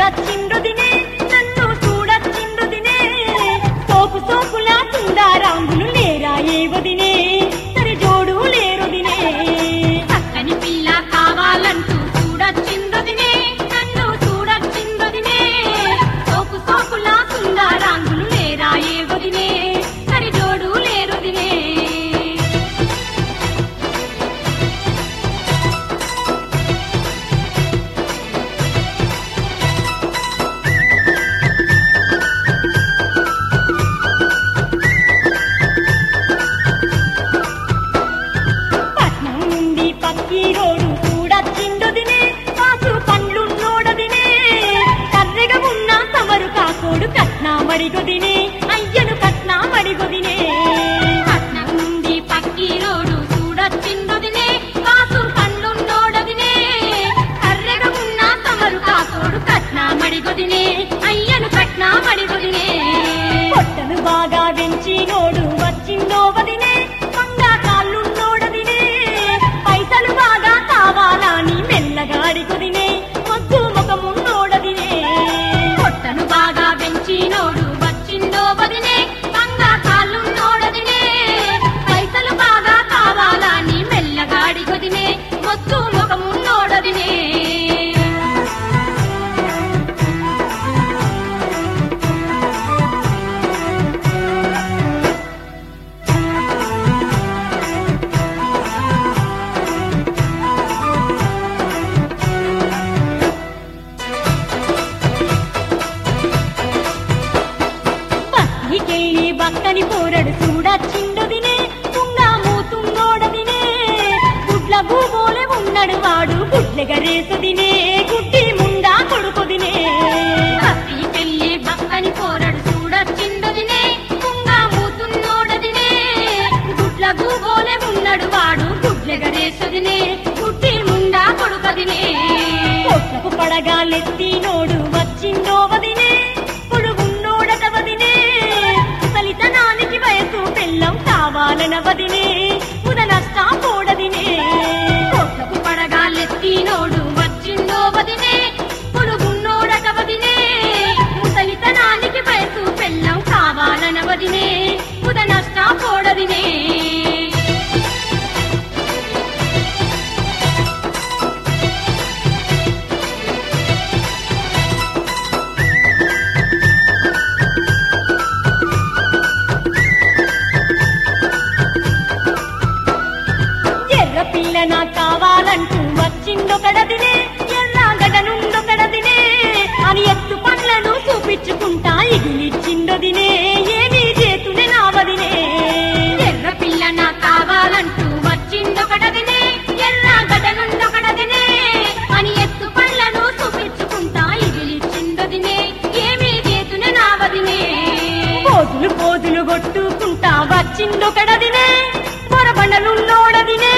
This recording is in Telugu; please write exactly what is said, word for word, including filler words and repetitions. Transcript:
చూడచ్చిండుదినే నన్ను చూడచ్చిండుదినే సోపు సోపులా తుందారాంగులు లేరా ఏవదినే సరి జోడు లేరుదినే చక్కని పిల్ల కావాలంటూ చూడచ్చిందుదినే నన్ను చూడచ్చిందుదినే సోపు సోపులా తుందారాంగులు లేరా ఏవదినే సరి జోడు లేరుదినే పట్నం నుండి పక్కీరోడు చూడచ్చిండుదినే కాసు పండ్లున్నోడదినే కర్రెగా ఉన్న సమరు కాకోడు కట్నామడిగొదినే అయ్యను కట్నామడిగొదినే పట్నం నుండి పక్కీరోడు చూడచ్చిందుదినే కాసు పండ్లున్నోడదినే కర్రెగా ఉన్న సమరు కాకోడు కట్నామడిగొదినే అయ్యను కట్నామడిగొదినే పొట్టను బాగా వెంచినోడు వచ్చిందో వదినే మంగా కాళ్ళున్నోడదినే పైసలు బాగా కావాలని మెల్లగాడికొదినే మొద్దు ముఖమున్నోడదినే పొట్టను బాగా పెంచినోడు వచ్చిందో వదినే బంగా కాళ్ళున్నోడదినే పైసలు బాగా కావాలని మెల్లగాడి గొదినే మొత్తు ముఖమున్నోడదినే బస్తికెళ్ళి బక్కని పోరడు చూడచ్చిండుదినే తుంగా మూతున్నోడదినే గుడ్ల భూగోలే ఉన్నాడు వాడు గుడ్లెగరేసుదినే గుడ్డి ముండా కొడుకుదినే బస్తి పెళ్లి బక్కని పోరడు చూడచ్చిందుదినే కుంగా మూతున్నోడదినే గుడ్ల గూగోలే ఉన్నడు వాడు గుడ్లెగరేసుదినే గుడ్డి ముండా కొడుకదినే పొట్లకు పడగాలెత్తినోడు వచ్చిందో వదినే పొడుగున్నోడట వదినే ఫలితనానికి వయసు పెళ్ళం కావాలన వదినే ముద నష్టా పోడదినే కోట్లకు పడగాలెత్తినోడు వచ్చిందో వదినే పొడుగున్నోడట వదినే ముసలితనానికి వయసు పెళ్ళం కావాలన వదినే ముద నష్టా పోడదినే ఎర్ర పిల్ల నాకు కావాలంటూ వచ్చిందొకడదినే ఎర్రగడనుందొకడదినే అని ఎత్తు పండ్లను చూపించుకుంటా ఇగిలిచ్చిందొదినే ఏమీ చేతునే నావదినే ఎర్ర పిల్ల నా కావాలంటూ వచ్చిందొకటదినే ఎర్ర గడనుందొకటదినే అని ఎత్తు పళ్ళను చూపించుకుంటా ఇగిలిచ్చిందొదినే ఏమీ చేతునే నావదినే పోతులు పోతులు కొట్టుకుంటా వచ్చిందొకడదినే పొరబండలున్నోడదినే